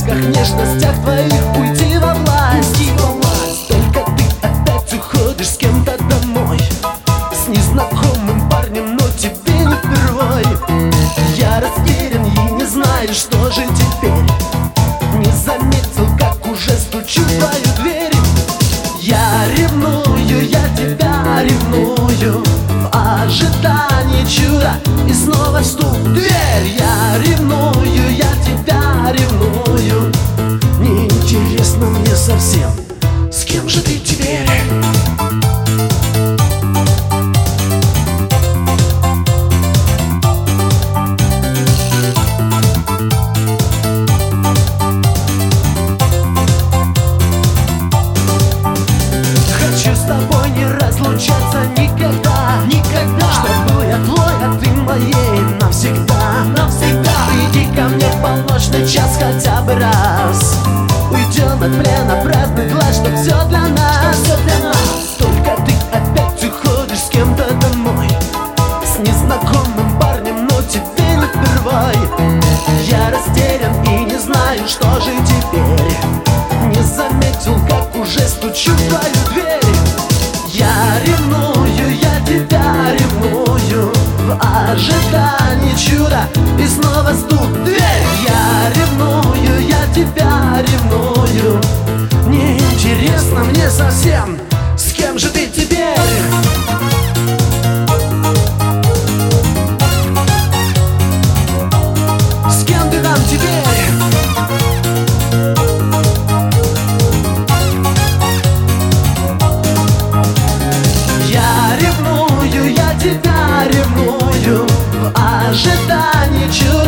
ласках, нежностях твоих уйти во власть. Только ты опять уходишь с кем-то домой, с незнакомым парнем, но тебе не впервой. Я растерян и не знаю, что же теперь. Не заметил, как уже стучу в твою дверь. Я ревную, я тебя ревную, в ожидании чуда и снова стук в дверь. Я ревную, я тебя ревную. Неинтересно мне совсем, с кем же ты теперь? Хочу с тобой не разлучаться никогда, никогда. Чтоб был я твой, а ты моей навсегда, навсегда. Приди ко мне в полночный час хотя бы раз. Уйдем от плена, праздный глаз, чтоб все для нас, все для нас. Только ты опять уходишь с кем-то домой, с незнакомым парнем, но тебе не впервой. Я растерян и не знаю, что же теперь. Не заметил, как уже стучу в твою дверь. Я ревную, я тебя ревную, в ожидании чуда и снова стук в дверь. Я ревную, я тебя ревную. Неинтересно мне совсем, с кем же ты теперь? С кем ты там теперь? Я ревную, я тебя ревную, в ожидании чуда